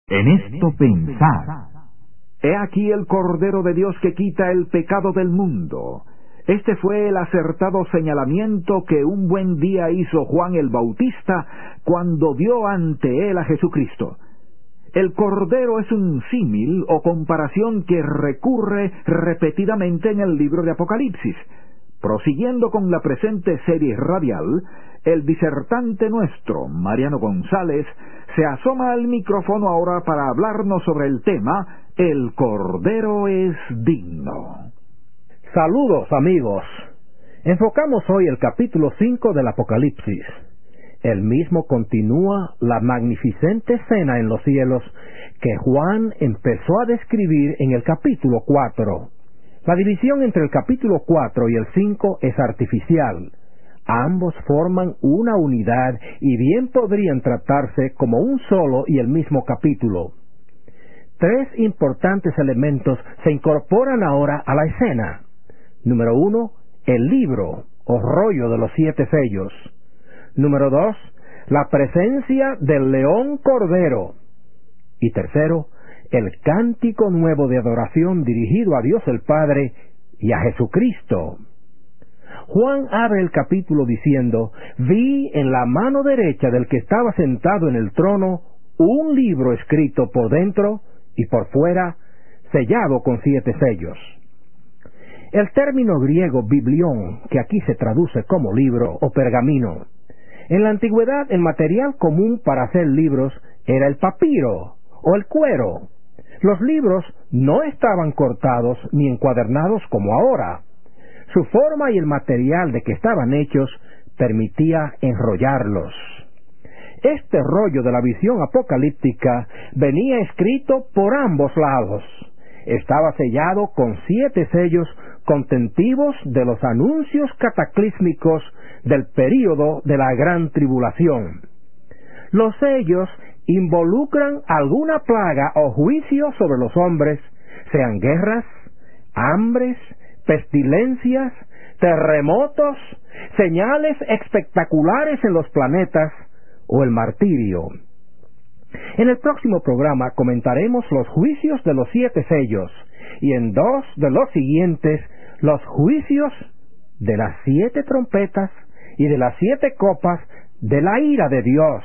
En esto pensad. He aquí el Cordero de Dios que quita el pecado del mundo. Este fue el acertado señalamiento que un buen día hizo Juan el Bautista cuando vio ante él a Jesucristo. El Cordero es un símil o comparación que recurre repetidamente en el libro de Apocalipsis. Prosiguiendo con la presente serie radial, el disertante nuestro, Mariano González, se asoma al micrófono ahora para hablarnos sobre el tema El Cordero es digno. Saludos, amigos. Enfocamos hoy el capítulo 5 del Apocalipsis. El mismo continúa la magnificente escena en los cielos que Juan empezó a describir en el capítulo 4. La división entre el capítulo 4 y el 5 es artificial. Ambos forman una unidad y bien podrían tratarse como un solo y el mismo capítulo. Tres importantes elementos se incorporan ahora a la escena. Número 1, el libro o rollo de los 7 sellos. Número 2, la presencia del león cordero. Y tercero, el cántico nuevo de adoración dirigido a Dios el Padre y a Jesucristo. Juan abre el capítulo diciendo: vi en la mano derecha del que estaba sentado en el trono un libro escrito por dentro y por fuera, sellado con 7 sellos. El término griego biblión, que aquí se traduce como libro o pergamino, en la antigüedad el material común para hacer libros era el papiro o el cuero. Los libros no estaban cortados ni encuadernados como ahora. Su forma y el material de que estaban hechos permitía enrollarlos. Este rollo de la visión apocalíptica venía escrito por ambos lados. Estaba sellado con 7 sellos contentivos de los anuncios cataclísmicos del período de la gran tribulación. Los sellos involucran alguna plaga o juicio sobre los hombres, sean guerras, hambres, pestilencias, terremotos, señales espectaculares en los planetas o el martirio. En el próximo programa comentaremos los juicios de los 7 sellos y en 2 de los siguientes los juicios de las 7 trompetas y de las 7 copas de la ira de Dios.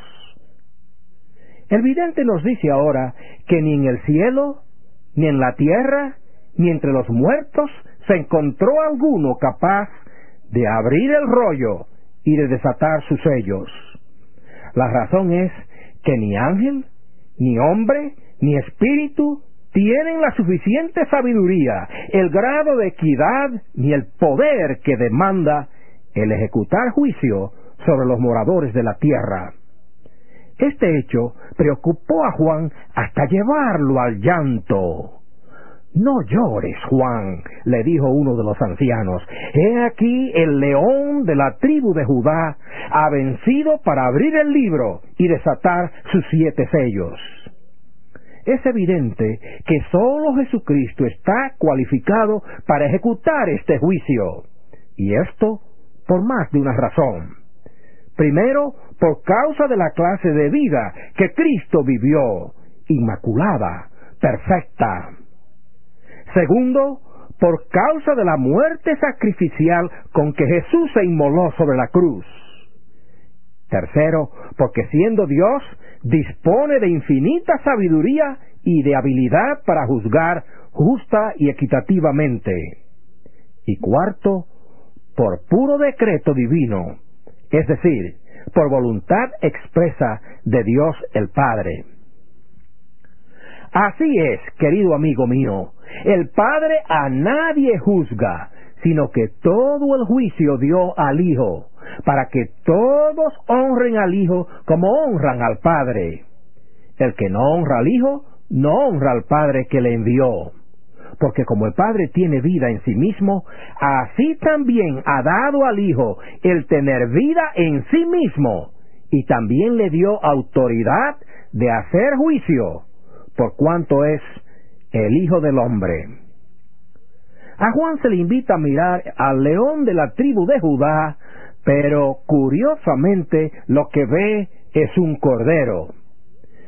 El vidente nos dice ahora que ni en el cielo, ni en la tierra, ni entre los muertos se encontró alguno capaz de abrir el rollo y de desatar sus sellos. La razón es que ni ángel, ni hombre, ni espíritu tienen la suficiente sabiduría, el grado de equidad, ni el poder que demanda el ejecutar juicio sobre los moradores de la tierra. Este hecho preocupó a Juan hasta llevarlo al llanto. «No llores, Juan», le dijo uno de los ancianos. «He aquí el león de la tribu de Judá ha vencido para abrir el libro y desatar sus 7 sellos». Es evidente que sólo Jesucristo está cualificado para ejecutar este juicio, y esto por más de una razón. Primero, por causa de la clase de vida que Cristo vivió, inmaculada, perfecta. Segundo, por causa de la muerte sacrificial con que Jesús se inmoló sobre la cruz. Tercero, porque siendo Dios, dispone de infinita sabiduría y de habilidad para juzgar justa y equitativamente. Y cuarto, por puro decreto divino, es decir, por voluntad expresa de Dios el Padre. Así es, querido amigo mío, el Padre a nadie juzga, sino que todo el juicio dio al Hijo, para que todos honren al Hijo como honran al Padre. El que no honra al Hijo, no honra al Padre que le envió. Porque como el Padre tiene vida en sí mismo, así también ha dado al Hijo el tener vida en sí mismo, y también le dio autoridad de hacer juicio, por cuanto es el Hijo del Hombre. A Juan se le invita a mirar al león de la tribu de Judá, pero curiosamente lo que ve es un cordero.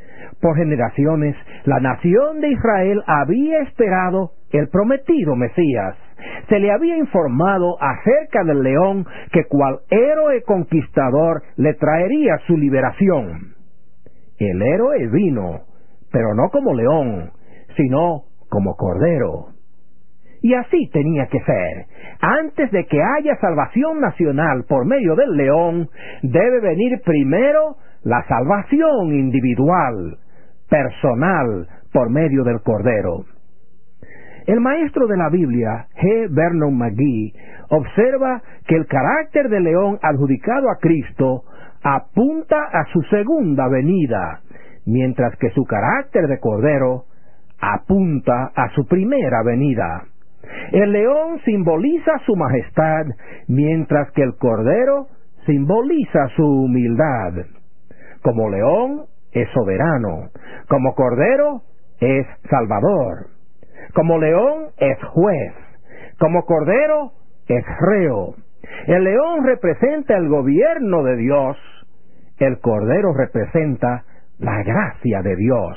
Por generaciones, la nación de Israel había esperado el prometido Mesías. Se le había informado acerca del león que cual héroe conquistador le traería su liberación. El héroe vino, pero no como león, sino como cordero. Y así tenía que ser. Antes de que haya salvación nacional por medio del león, debe venir primero la salvación individual, personal, por medio del cordero. El maestro de la Biblia, G. Vernon McGee, observa que el carácter de león adjudicado a Cristo apunta a su segunda venida, mientras que su carácter de cordero apunta a su primera venida. El león simboliza su majestad, mientras que el cordero simboliza su humildad. Como león es soberano, como cordero es salvador. Como león es juez, como cordero es reo. El león representa el gobierno de Dios, el cordero representa la gracia de Dios.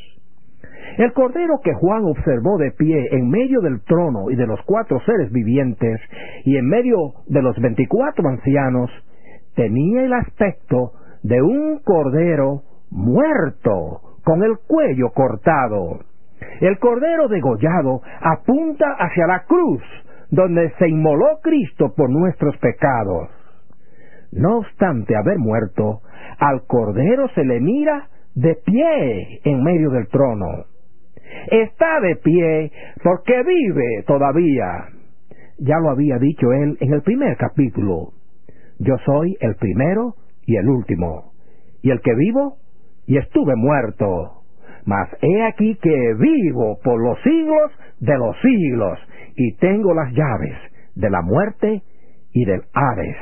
El cordero que Juan observó de pie en medio del trono y de los 4 seres vivientes y en medio de los 24 ancianos tenía el aspecto de un cordero muerto, con el cuello cortado. El cordero degollado apunta hacia la cruz, donde se inmoló Cristo por nuestros pecados. No obstante haber muerto, al cordero se le mira de pie en medio del trono. Está de pie porque vive todavía. Ya lo había dicho él en el primer capítulo. Yo soy el primero y el último, y el que vivo y estuve muerto. Mas he aquí que vivo por los siglos de los siglos, y tengo las llaves de la muerte y del Hades.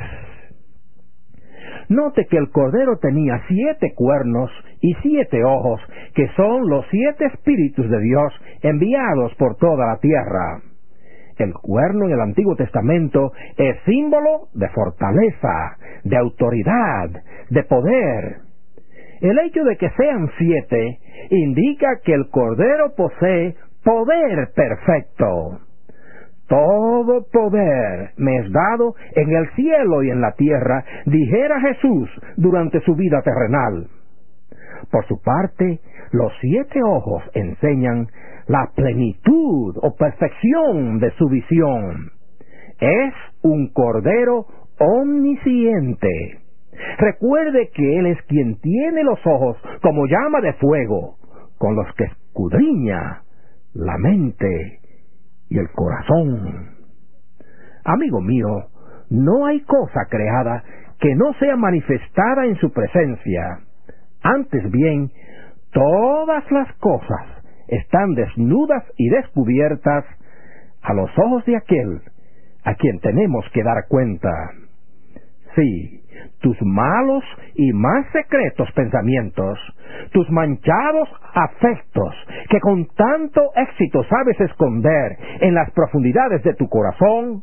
Note que el cordero tenía 7 cuernos y 7 ojos, que son los 7 espíritus de Dios enviados por toda la tierra. El cuerno en el Antiguo Testamento es símbolo de fortaleza, de autoridad, de poder. El hecho de que sean 7 indica que el cordero posee poder perfecto. Todo poder me es dado en el cielo y en la tierra, dijera Jesús durante su vida terrenal. Por su parte, los 7 ojos enseñan la plenitud o perfección de su visión. Es un cordero omnisciente. Recuerde que Él es quien tiene los ojos como llama de fuego, con los que escudriña la mente y el corazón. Amigo mío, no hay cosa creada que no sea manifestada en su presencia. Antes bien, todas las cosas están desnudas y descubiertas a los ojos de aquel a quien tenemos que dar cuenta. Sí, tus malos y más secretos pensamientos, tus manchados afectos que con tanto éxito sabes esconder en las profundidades de tu corazón,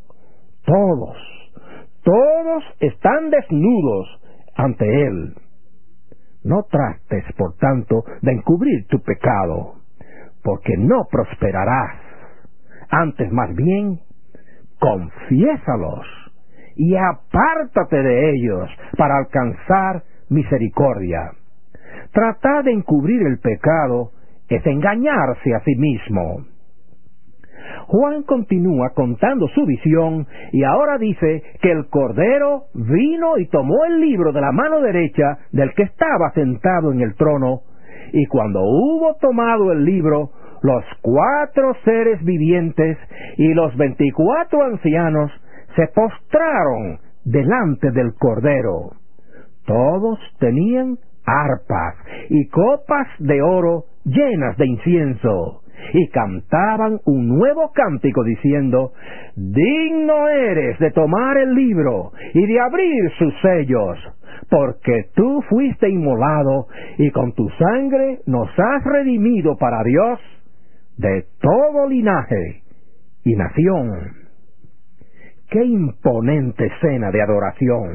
todos están desnudos ante Él. No trates, por tanto, de encubrir tu pecado, porque no prosperarás. Antes, más bien, confiésalos y apártate de ellos para alcanzar misericordia. Tratar de encubrir el pecado es engañarse a sí mismo. Juan continúa contando su visión y ahora dice que el Cordero vino y tomó el libro de la mano derecha del que estaba sentado en el trono, y cuando hubo tomado el libro, los 4 seres vivientes y los 24 ancianos se postraron delante del Cordero. Todos tenían arpas y copas de oro llenas de incienso, y cantaban un nuevo cántico diciendo: digno eres de tomar el libro y de abrir sus sellos, porque tú fuiste inmolado y con tu sangre nos has redimido para Dios de todo linaje y nación. ¡Qué imponente escena de adoración!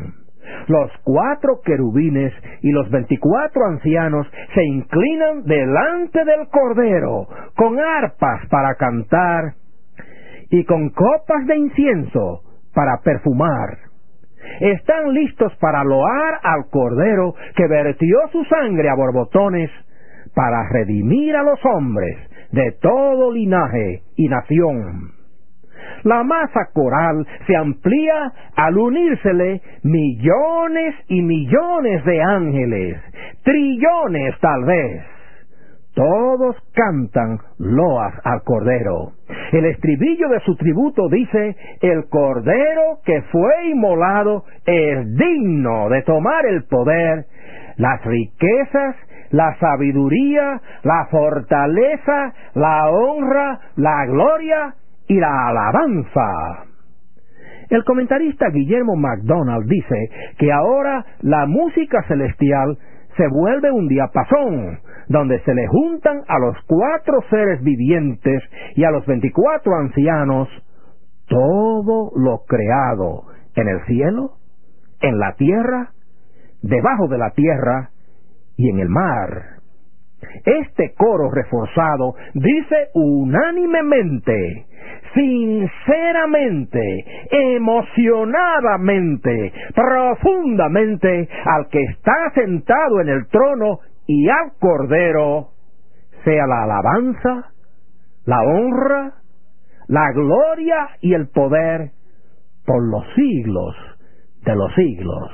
Los 4 querubines y los 24 ancianos se inclinan delante del Cordero, con arpas para cantar y con copas de incienso para perfumar. Están listos para loar al Cordero que vertió su sangre a borbotones para redimir a los hombres de todo linaje y nación. La masa coral se amplía al unírsele millones y millones de ángeles, trillones tal vez. Todos cantan loas al Cordero. El estribillo de su tributo dice: el Cordero que fue inmolado es digno de tomar el poder, las riquezas, la sabiduría, la fortaleza, la honra, la gloria y la alabanza. El comentarista Guillermo MacDonald dice que ahora la música celestial se vuelve un diapasón, donde se le juntan a los 4 seres vivientes y a los 24 ancianos todo lo creado en el cielo, en la tierra, debajo de la tierra y en el mar. Este coro reforzado dice unánimemente, sinceramente, emocionadamente, profundamente, al que está sentado en el trono y al Cordero, sea la alabanza, la honra, la gloria y el poder por los siglos de los siglos.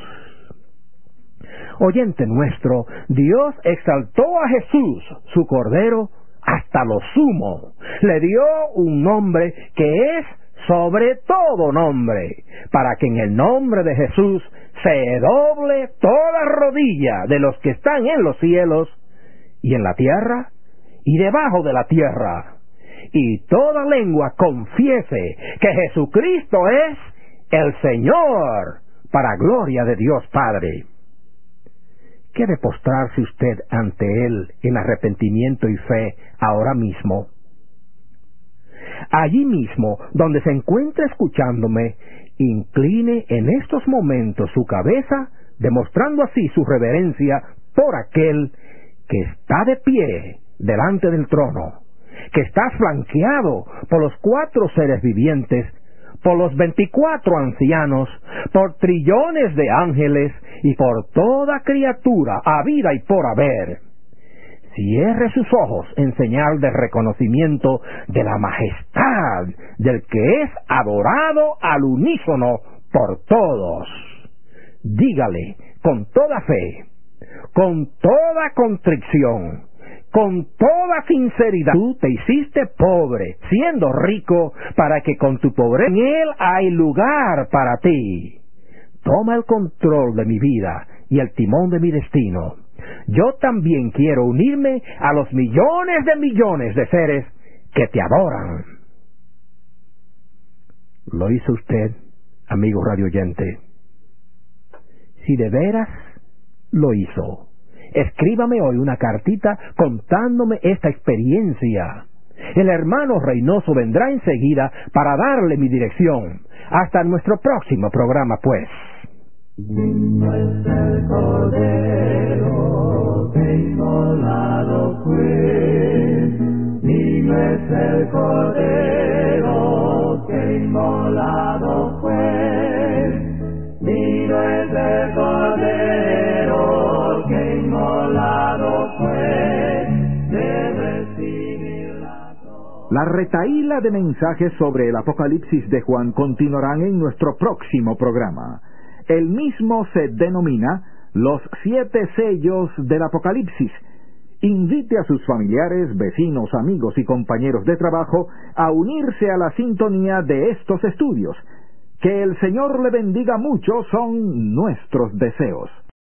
Oyente nuestro, Dios exaltó a Jesús, su Cordero, hasta lo sumo. Le dio un nombre que es sobre todo nombre, para que en el nombre de Jesús se doble toda rodilla de los que están en los cielos y en la tierra y debajo de la tierra, y toda lengua confiese que Jesucristo es el Señor, para gloria de Dios Padre. ¿Quiere postrarse usted ante Él en arrepentimiento y fe ahora mismo? Allí mismo, donde se encuentra escuchándome, incline en estos momentos su cabeza, demostrando así su reverencia por aquel que está de pie delante del trono, que está flanqueado por los 4 seres vivientes, por los 24 ancianos, por trillones de ángeles y por toda criatura habida y por haber. Cierre sus ojos en señal de reconocimiento de la majestad del que es adorado al unísono por todos. Dígale con toda fe, con toda contrición, con toda sinceridad: tú te hiciste pobre, siendo rico, para que con tu pobreza en Él hay lugar para ti. Toma el control de mi vida y el timón de mi destino. Yo también quiero unirme a los millones de seres que te adoran. ¿Lo hizo usted, amigo radioyente? Si de veras lo hizo, escríbame hoy una cartita contándome esta experiencia. El hermano Reynoso vendrá enseguida para darle mi dirección. Hasta nuestro próximo programa, pues. Digno es el Cordero que inmolado fue. Digno es el Cordero que inmolado fue. Digno es el Cordero que inmolado fue de recibir la gloria. La retahíla de mensajes sobre el Apocalipsis de Juan continuarán en nuestro próximo programa. El mismo se denomina Los 7 sellos del Apocalipsis. Invite a sus familiares, vecinos, amigos y compañeros de trabajo a unirse a la sintonía de estos estudios. Que el Señor le bendiga mucho son nuestros deseos.